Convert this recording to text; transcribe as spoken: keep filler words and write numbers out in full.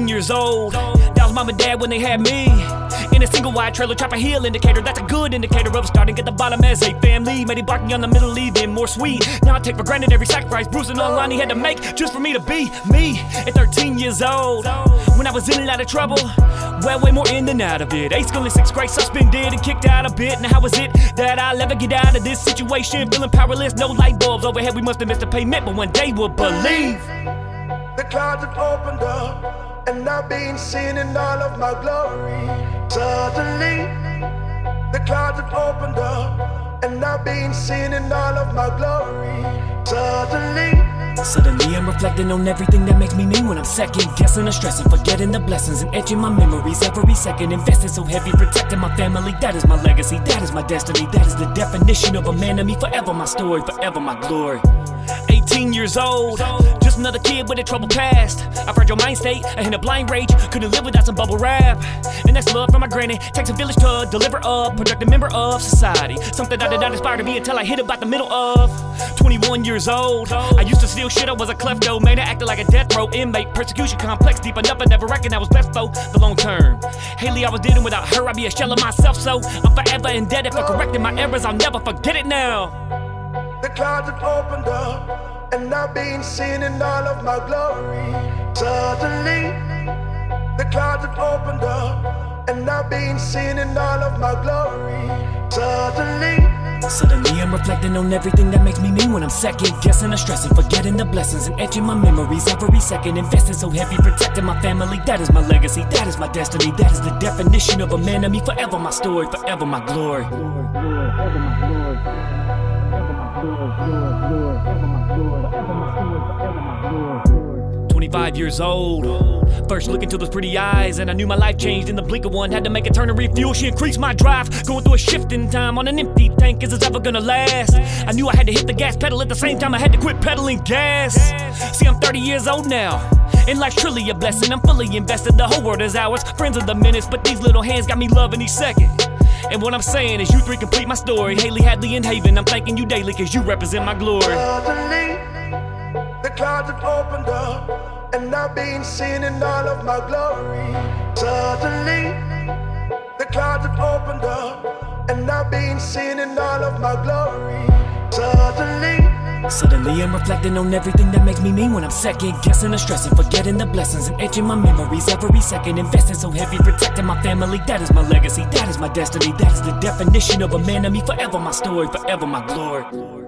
eighteen years old. That was mom and dad when they had me in a single wide trailer, trap a heel indicator. That's a good indicator of starting at the bottom as a family. Made it barking on the middle, even more sweet. Now I take for granted every sacrifice Bruce and online he had to make just for me to be me at thirteen years old. When I was in and out of trouble, well, way more in than out of it. Eighth school and sixth grade suspended and kicked out a bit. Now how was it that I'll ever get out of this situation? Feeling powerless, no light bulbs overhead. We must have missed a payment, but one day we'll believe. The clouds have opened up, and I've been seen in all of my glory. Suddenly, the clouds have opened up, and I've been seen in all of my glory. Suddenly, Suddenly I'm reflecting on everything that makes me me when I'm second guessing and stressing, forgetting the blessings and etching my memories every second. Invested so heavy, protecting my family, that is my legacy, that is my destiny, that is the definition of a man to me. Forever my story, forever my glory. eighteen years old, just another kid with a troubled past. A fragile mind state, a hint of blind rage, couldn't live without some bubble wrap. And that's love from my granny, takes a village to deliver a productive member of society. Something that did not inspire to me until I hit about the middle of twenty-one years old. I used to steal shit, I was a klepto, man, I acted like a death row inmate. Persecution complex, deep enough, I never reckoned I was best for the long term. Haley, I was dealing without her, I'd be a shell of myself, so I'm forever indebted for correcting my errors, I'll never forget it now. the clouds have opened up, and I've been seen in all of my glory. Suddenly, the clouds have opened up, and I've been seen in all of my glory. Suddenly, Suddenly I'm reflecting on everything that makes me me when I'm second guessing and stressing, forgetting the blessings and etching my memories every second. Invested so heavy, protecting my family, that is my legacy, that is my destiny, that is the definition of a man to me. Forever my story, forever my glory. twenty-five years old. First look into those pretty eyes, and I knew my life changed in the blink of one. Had to make a turn and refuel, she increased my drive. Going through a shift in time on an empty tank, is this ever gonna last? I knew I had to hit the gas pedal at the same time I had to quit pedaling gas. See, I'm thirty years old now, and life's truly a blessing. I'm fully invested, the whole world is ours. Friends of the minutes, but these little hands got me loving each second. And what I'm saying is you three complete my story. Haley, Hadley, and Haven, I'm thanking you daily cause you represent my glory. suddenly, the clouds have opened up, and I've been seen in all of my glory. Suddenly, the clouds have opened up, and I've been seen in all of my glory. Suddenly, Suddenly I'm reflecting on everything that makes me me when I'm second guessing and stressing, forgetting the blessings and etching my memories every second. Invested so heavy, protecting my family, that is my legacy, that is my destiny, that is the definition of a man to me. Forever my story, forever my glory.